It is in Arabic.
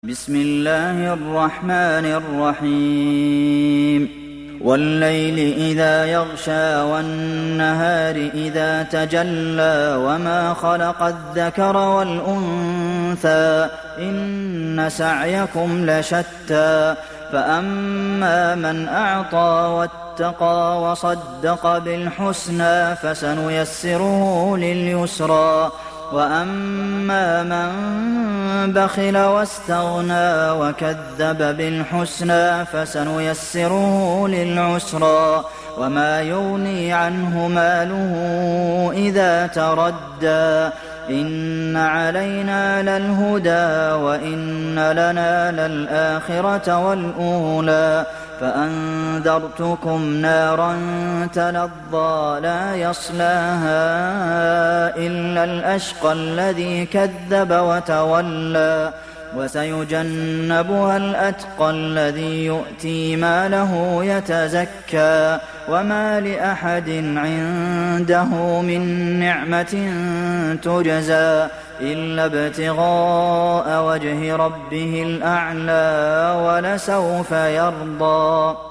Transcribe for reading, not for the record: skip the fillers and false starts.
بسم الله الرحمن الرحيم والليل إذا يغشى والنهار إذا تجلى وما خلق الذكر والأنثى إن سعيكم لشتى فأما من أعطى واتقى وصدق بالحسنى فسنيسره لليسرى وأما من بخل واستغنى وكذب بالحسنى فسنيسره للعسرى وما يغني عنه ماله إذا تردى إن علينا للهدى وإن لنا للآخرة والأولى فأنذرتكم نارا تلظى لا يصلاها إلا الأشقى الذي كذب وتولى وسيجنبها الأتقى الذي يؤتي ماله يتزكى وما لأحد عنده من نعمة تجزى إلا ابتغاء وجه ربه الأعلى ولسوف يرضى